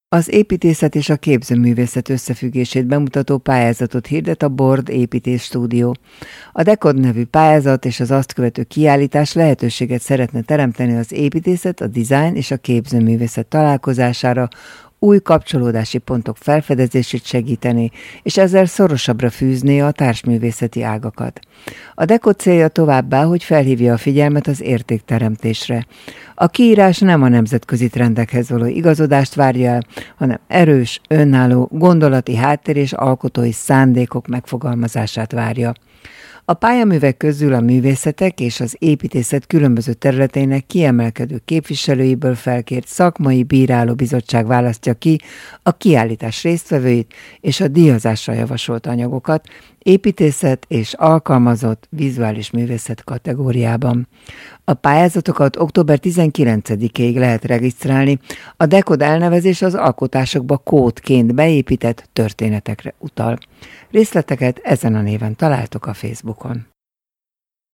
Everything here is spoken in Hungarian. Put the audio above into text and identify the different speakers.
Speaker 1: Az építészet és a képzőművészet összefüggését bemutató pályázatot hirdet a Bord Építész Stúdió. A Dekod nevű pályázat és az azt követő kiállítás lehetőséget szeretne teremteni az építészet, a dizájn és a képzőművészet találkozására, új kapcsolódási pontok felfedezését segíteni, és ezzel szorosabbra fűzni a társművészeti ágakat. A Dekod célja továbbá, hogy felhívja a figyelmet az értékteremtésre. A kiírás nem a nemzetközi trendekhez való igazodást várja el, hanem erős, önálló, gondolati háttér és alkotói szándékok megfogalmazását várja. A pályaművek közül a művészetek és az építészet különböző területeinek kiemelkedő képviselőiből felkért szakmai bírálóbizottság választja ki a kiállítás résztvevőit és a díjazásra javasolt anyagokat építészet és alkalmazott vizuális művészet kategóriában. A pályázatokat október 19-ig lehet regisztrálni, a Dekod elnevezés az alkotásokba kódként beépített történetekre utal. Részleteket ezen a néven találtok a Facebookon.